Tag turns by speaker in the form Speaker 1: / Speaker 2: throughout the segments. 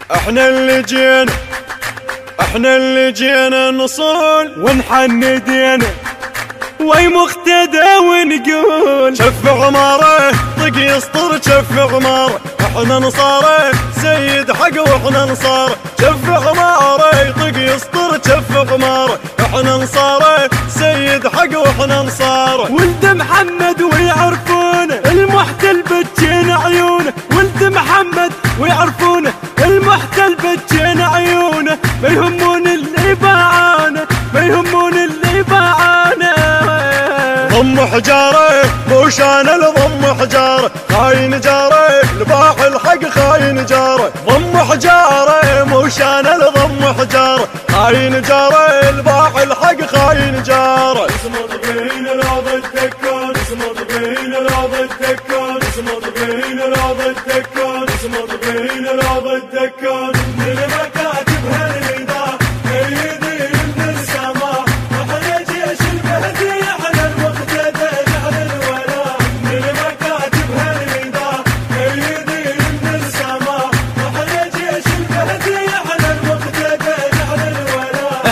Speaker 1: احنا اللي جينا نصول
Speaker 2: ونحن دينا وي مقتدى ونقول
Speaker 1: شف عماره طق يسطر شف عماره احنا نصاره سيد حق واحنا نصاره شف عماره طق يسطر شف عماره احنا نصاره سيد حق واحنا نصاره
Speaker 2: ولد محمد ويعرفونه المحتل بتجين عيونه ولد محمد ويعرفونه المحتل بتجين عيونه ما يهمون اللي باعانه ما يهمون اللي باعانه
Speaker 1: ضم حجاره موشان الضم حجاره خاين جاره لباح الحق خاين جاره ضم حجاره موشان الضم حجاره خاين جاره لباح الحق خاين جاره
Speaker 2: اسمط بين راض الدكان اسمط بين راض الدكان اسمط بين راض الدكان اسمط بين راض الدكان من مكاتب هالرضا يدين من السماء احنا جيش المهدي على المقتدى على الولاء من مكاتب هالرضا يدين من السماء احنا جيش المهدي على المقتدى على الولاء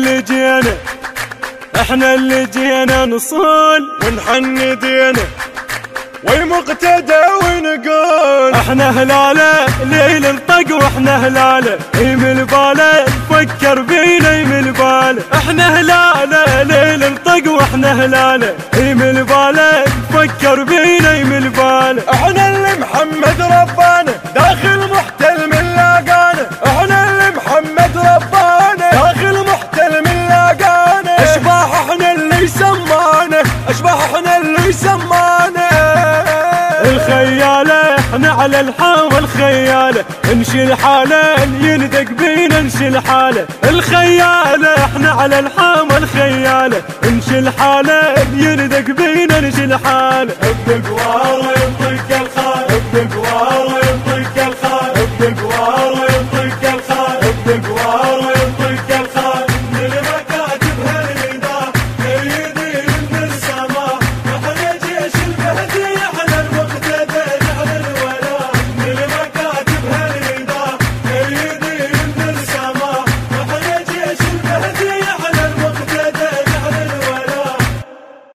Speaker 2: احنا اللي جينا نصول
Speaker 1: ونحن دينا وي مقتدى ونقول
Speaker 2: احنا هلاله ليل الطق واحنا هلاله يمل باله فكر بينا يمل باله احنا هلاله ليل الطق واحنا هلاله يمل باله فكر بينا يمل باله
Speaker 1: احنا اللي محمد ربانا داخل محتل من لاقانا احنا اللي محمد ربانا داخل محتل من لاقانا اشباح احنا اللي سمانا اشباح احنا اللي سمانا
Speaker 2: الخيالة احنا على الحاوى الخيالة نشيل حالة يندق بينا نشيل حالة الخيالة احنا على الحاوى الخيالة نشيل حالة يندق بينا نشيل حالة